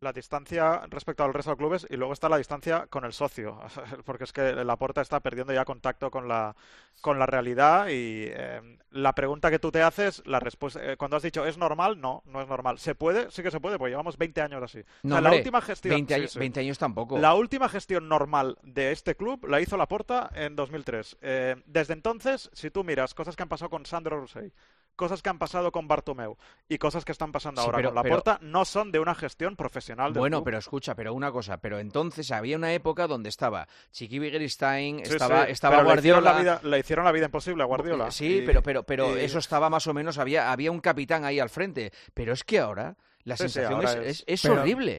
la distancia respecto al resto de clubes y luego está la distancia con el socio, porque es que Laporta está perdiendo ya contacto con la realidad y la pregunta que tú te haces, la respuesta, cuando has dicho ¿es normal? No, no es normal. ¿Se puede? Sí que se puede, pues llevamos 20 años así. O No, sea, la hombre, última gestión, 20 sí, años, sí. 20 años tampoco. La última gestión normal de este club la hizo Laporta en 2003. Desde entonces, si tú miras cosas que han pasado con Sandro Rosell, cosas que han pasado con Bartomeu y cosas que están pasando Sí, ahora con pero Laporta, no son de una gestión profesional del bueno, club. pero escucha, pero una cosa, pero entonces había una época donde estaba Chiqui Begiristain, Sí, sí, estaba pero Guardiola. le hicieron la vida imposible a Guardiola. Sí, pero Y eso estaba más o menos, había un capitán ahí al frente. Pero es que ahora la sí, sí, sensación ahora es Pero, horrible.